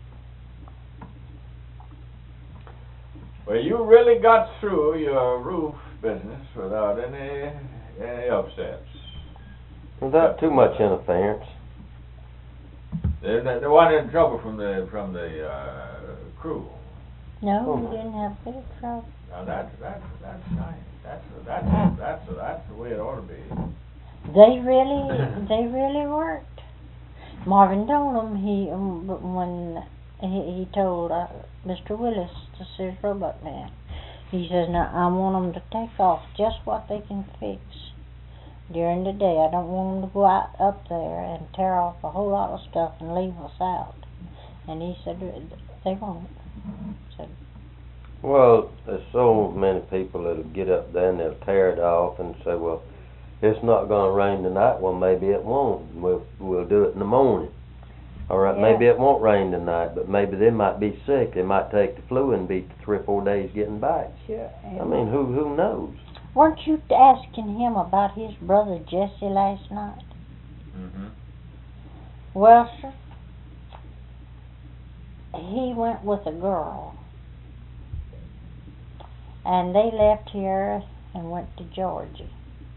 Well, you really got through your roof business without any upsets. Without too much interference. There wasn't any trouble from the crew. No, Oh, we my. didn't have big trouble. Now that's nice. That's the way it ought to be. They really worked. Marvin told him when he told Mr. Willis, the Sears Roebuck man, he says, now I want them to take off just what they can fix during the day. I don't want them to go out up there and tear off a whole lot of stuff and leave us out. And he said, they won't. Said, well, there's so many people that'll get up there and they'll tear it off and say, well, it's not going to rain tonight. Well, maybe it won't. We'll do it in the morning. All right, Yeah. maybe it won't rain tonight, but maybe they might be sick. They might take the flu and be 3 or 4 days getting back. Sure. I mean, who knows? weren't you asking him about his brother Jesse last night? Mhm. Well, sir, he went with a girl, and they left here and went to Georgia.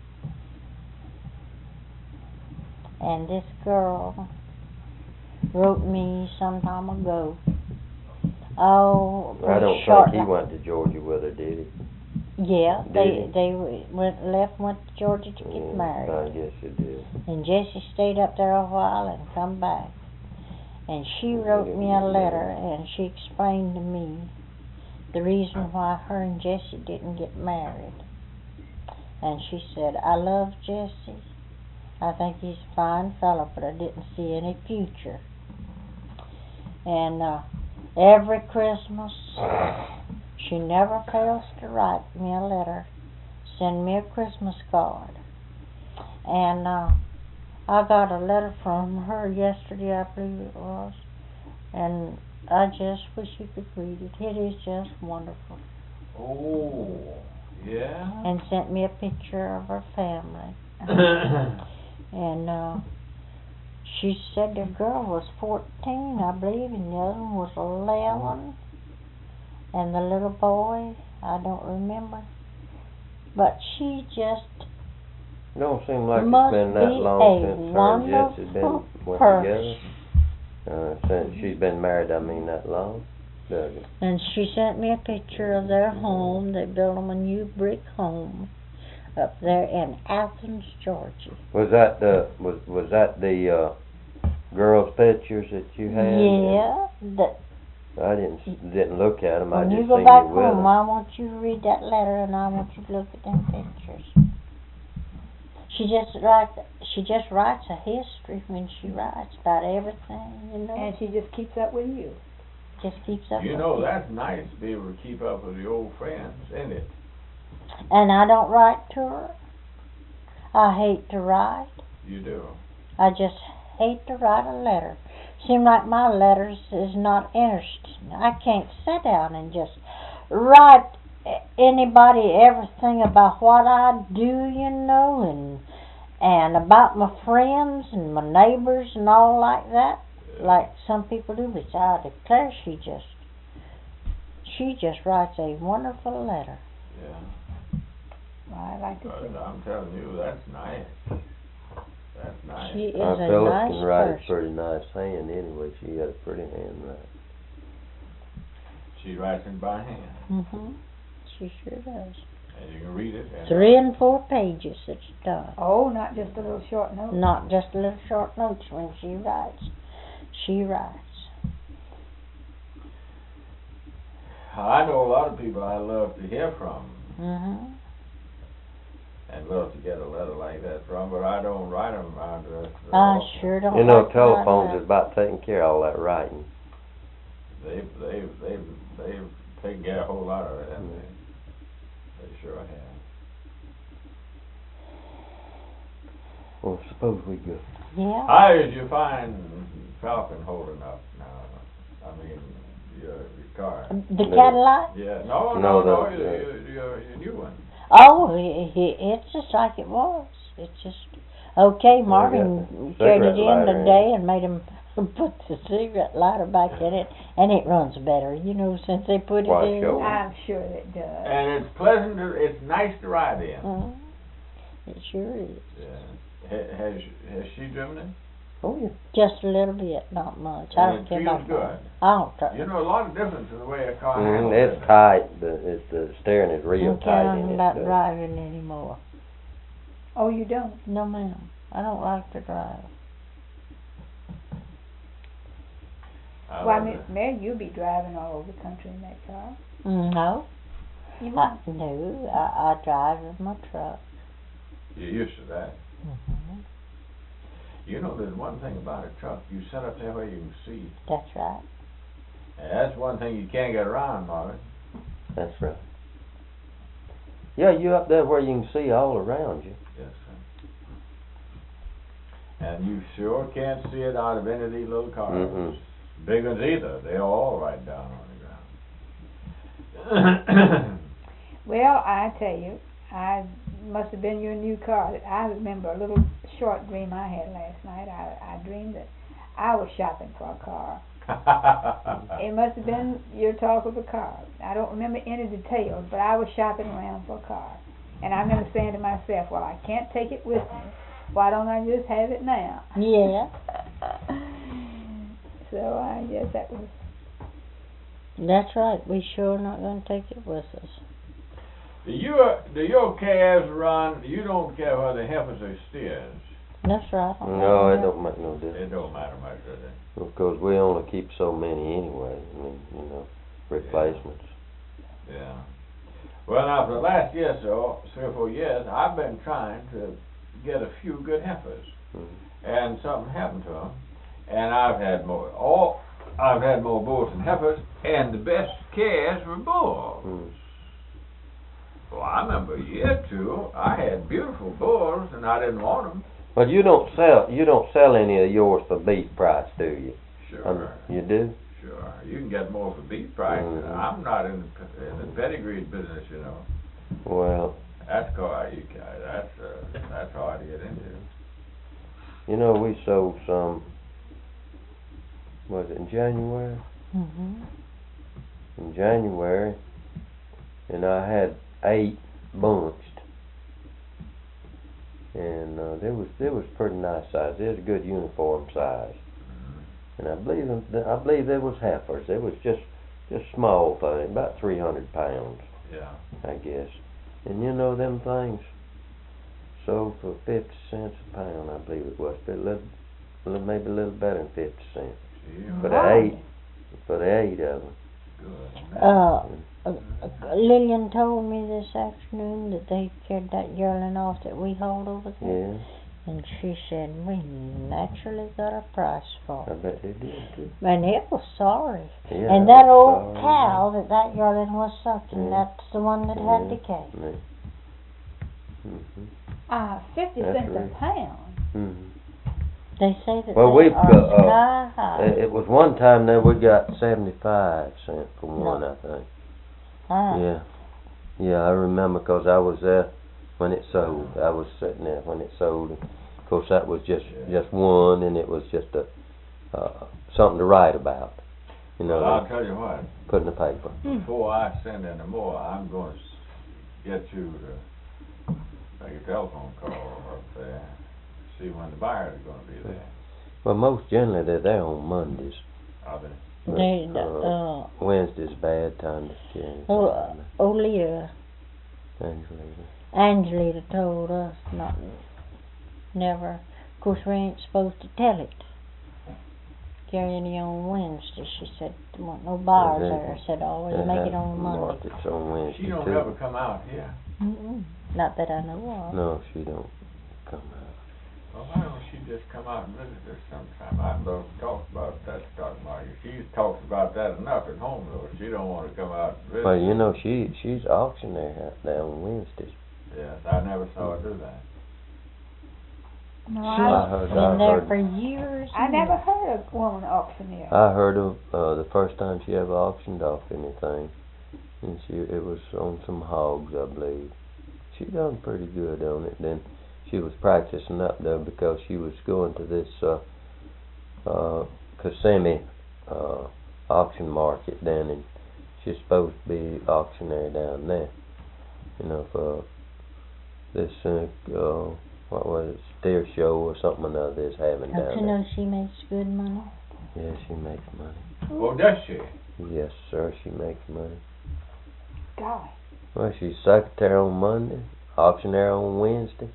And this girl wrote me some time ago. Oh, I don't think he went to Georgia with her, did he? Yeah, Did they went to Georgia to get married. I guess he did. And Jessie stayed up there a while and come back. And she wrote me a letter, and she explained to me the reason why her and Jessie didn't get married. And she said, I love Jessie. I think he's a fine fellow, but I didn't see any future. And every Christmas, she never fails to write me a letter, send me a Christmas card. And I got a letter from her yesterday, I believe it was, and I just wish you could read it. It is just wonderful. Oh, yeah. And sent me a picture of her family. And she said the girl was 14, I believe, and the other one was 11. And the little boy, I don't remember. But she just It don't seem like must it's been that be long a since her and Jesse's been wonderful went person. together. Since she's been married, I mean, that long. Does it? And she sent me a picture of their home. They built them a new brick home up there in Athens, Georgia. Was that the girls' pictures that you had? Yeah. I didn't look at them. I When just you go seen back you with home, them. I want you to read that letter, and I want you to look at them pictures. She just writes a history when she writes about everything, you know. And she just keeps up with you. Just keeps up. You with know, it. that's nice to be able to keep up with the old friends, isn't it? And I don't write to her. I hate to write. You do. I just hate to write a letter. Seem like my letters is not interesting. I can't sit down and just write anybody everything about what I do, you know, and about my friends and my neighbors and all like that, like some people do. But I declare, she just writes a wonderful letter. Yeah. Well, I like to see But I'm telling you, that's nice. That's nice. She is Our a Phyllis nice can write a person. pretty nice hand anyway. She got a pretty handwriting. She writes it by hand, Mhm. She sure does. and you can read it. And 3 and 4 pages it's done. Oh, not just a little short note. Not just little short notes when she writes. She writes. I know a lot of people I love to hear from, Mhm. and love to get a letter like that from, but I don't write them around the rest of the I often. sure don't. You know, like to write telephones that. is about taking care of all that writing. They've taken care of a whole lot of it, haven't they? They sure have. Well, suppose we go. Yeah. How did you find Falcon holding up now? I mean, your car. The Cadillac? Yeah, No, your new one. Oh, it's just like it was. It's just okay. Marvin got the carried it cigarette in lighter in today and made him put the cigarette lighter back in it, and it runs better. You know, since they put Why, it in. sure. I'm sure it does. And it's pleasant. It's nice to ride in. Mhm. It sure is. Yeah. Has she driven it? Oh, yeah. Just a little bit, not much. I And don't it care feels about good. that. I don't care. You know, a lot of difference in the way a car handles. It's tight. The steering is real I'm tight counting in it. about so. driving anymore. Oh, you don't? No, ma'am. I don't like to drive. Well, I mean, Mary, you'll be driving all over the country in that car. No. You won't. No, I drive with my truck. You're used to that. Mm-hmm. You know, there's one thing about a truck. You set up there where you can see. That's right. And that's one thing you can't get around, Marvin. That's right. Yeah, you up there where you can see all around you. Yes, sir. And you sure can't see it out of any of these little cars. Mm-hmm. Big ones either. They're all right down on the ground. Well, I tell you, I must have been your new car. I remember a little short dream I had last night. I dreamed that I was shopping for a car. It must have been your talk of a car. I don't remember any details, but I was shopping around for a car. And I remember saying to myself, well, I can't take it with me. Why don't I just have it now? Yeah. So I guess that was... That's right. We sure not going to take it with us. Do your calves run? You don't care whether heifers or steers. That's right. No, it don't make no difference. It don't matter much, does it? Because we only keep so many anyway. I mean, replacements. Yeah. Well, now for the last year or so, 3 or 4 years, I've been trying to get a few good heifers, and something happened to them, and I've had more bulls than heifers, and the best calves were bulls. Well, I remember a year or 2, I had beautiful bulls, and I didn't want them. But you don't sell any of yours for beef price, do you? Sure. You do? Sure. You can get more for beef price. I'm not in the pedigree business, you know. Well, that's hard to get into. You know, we sold some. Was it in January? Mm-hmm. In January, and I had 8 bunched. And they was pretty nice size. They was a good uniform size, and I believe they was heifers. They was just small thing, about 300 pounds. Yeah. I guess. And you know them things sold for 50 cents a pound. I believe it was, but maybe a little better than 50 cents for the 8 of them. Good. Lillian told me this afternoon that they carried that yearling off that we hauled over there. Yeah. And she said, we naturally got a price for I it. bet they did too. And it was sorry. Yeah, and that old cow that yearling was sucking, that's the one that had decay. Yeah. 50 cents a pound. Mm-hmm. They say that well, they are sky high. It was one time that we got 75 cents for one, I think. Yeah, I remember because I was there when it sold. I was sitting there when it sold. Of course, that was just one, and it was just something to write about. You know. Well, I'll tell you what. Put in the paper. Before I send any more, I'm going to get you to make a telephone call up there, see when the buyers are going to be there. Well, most generally they're there on Mondays. Are they? Wednesday's bad time to carry. Leah. Angelita told us never. Of course, we ain't supposed to tell it. Carry any on Wednesday. She said there weren't no buyers there. Said always make it on Monday. It's on Wednesday. She don't ever come out here. Not that I know of. No, she don't come out. Well, why don't she just come out and visit us sometime? I'd love to talk about that stock market. She talks about that enough at home, though. She don't want to come out and visit. Well, you know, she's auctioneer there on Wednesdays. Yes, I never saw her do that. No, She's been there for years. I never heard of a woman auctioneer. I heard of the first time she ever auctioned off anything, and it was on some hogs, I believe. She done pretty good on it. Then she was practicing up there because she was going to this Kissimmee auction market then, and she's supposed to be auctioneer down there. You know, for this what was it, steer show or something or other is having down there. Don't you know she makes good money? Yeah, she makes money. Oh, does she? Yes, sir, she makes money. Golly. Well, she's secretary on Monday, auctioneer on Wednesday.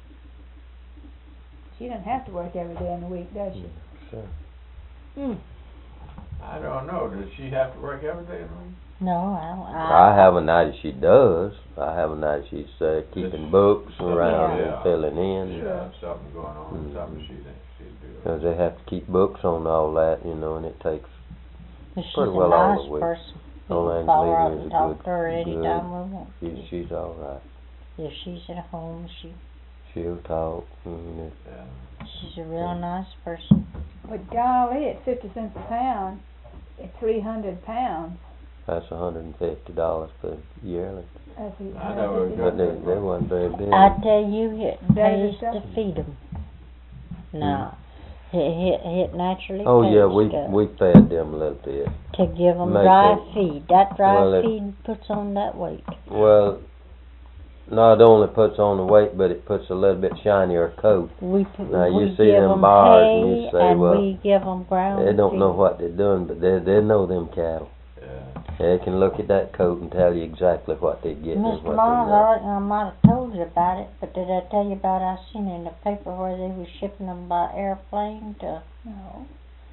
She doesn't have to work every day in the week, does she? Sure. I I don't know. Does she have to work every day? No, I don't. I have an idea she does. I have an idea she's keeping books around Yeah. and filling in. Yeah, something going on, something she'd do. Because they have to keep books on all that, you know, and it takes She's pretty a well all nice the week. person. We Old can Aunt call her up Lydia and is a talk good- to her anytime we want. She's all right. If she's at home, She'll talk. she's a real nice person. But golly, at 50 cents a pound, at 300 pounds, That's $150 per yearly. that's a, I know that's a But difference. they wasn't very big. I tell you, it Better pays stuff. to feed them. No, it naturally Oh pays yeah, to, we fed them a little bit. to give them Make dry them- feed. That dry Well, it- feed puts on that weight. Well, not only puts on the weight, but it puts a little bit shinier coat. We Now, you we see give them them bars hay and you say, and well, we give them ground They don't know feed. what they're doing, but they know them cattle. Yeah. They can look at that coat and tell you exactly what they're getting and Mr. what Miles, they're not. I might have told you about it, but did I tell you about I seen in the paper where they was shipping them by airplane to No.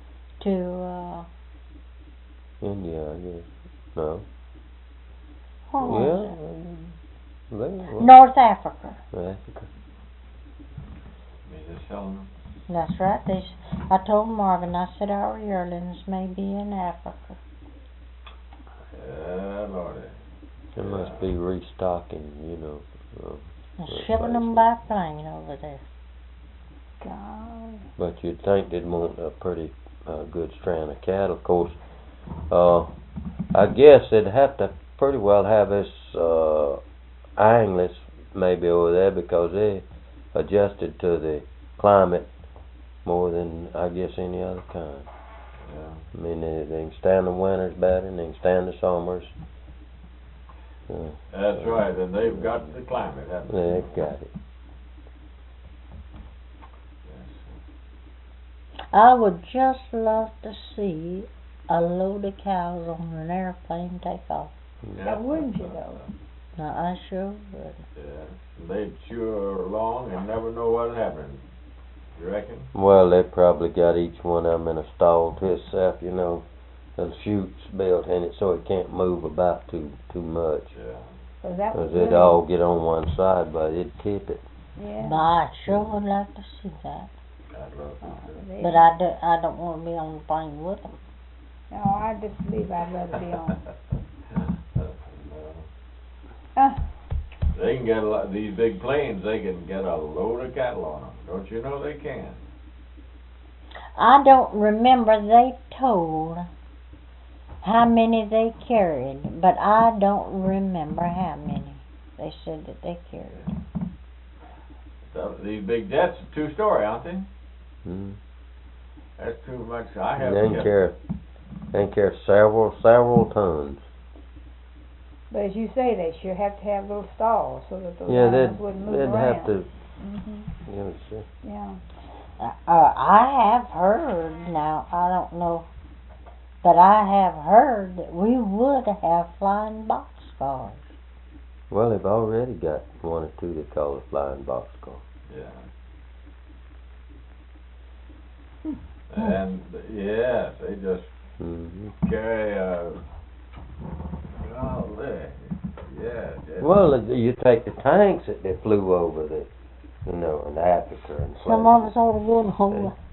India, I guess. No. where was Yeah. it? Well, North Africa. Africa. They're just selling them. That's right. I told Marvin, I said our yearlings may be in Africa. Yeah, Lordy. They must be restocking, you know. And That's shipping them by plane over there. Golly. But you'd think they'd want a pretty good strand of cattle. Of course, I guess they'd have to pretty well have this Angus maybe over there because they adjusted to the climate more than I guess any other kind. Yeah. I mean, they can stand the winters better and they can stand the summers. That's right, and they've got the climate, haven't they? They've got it. Yes. I would just love to see a load of cows on an airplane take off. Now, wouldn't you though? Now, I sure would. Yeah. They'd chew along and never know what's happening. You reckon? Well, they probably got each one of them in a stall to itself, you know. The chutes built in it so it can't move about too much. Yeah. So that was Because it'd all get on one side, but it'd tip it. Yeah. But I sure would like to see that. I'd love to. They- But I don't want to be on the plane with them. No, I just believe I'd rather be on. They can get a lot, these big planes, they can get a load of cattle on them. Don't you know they can? I don't remember they told how many they carried, but I don't remember how many they said that they carried. So these big jets are 2-story, aren't they? Mm. That's too much. I They haven't can carry several tons. But as you say, they sure have to have little stalls so that those Yeah, animals wouldn't move they'd around. have to, Mhm. you know, see. Yeah. I have heard, now I don't know, but I have heard that we would have flying boxcars. Well, they've already got one or two they call a flying boxcar. Yeah. And yes, they just Mm-hmm. carry golly. Yeah. Well, you take the tanks that they flew over, in Africa and Some places. of us ought to go and hold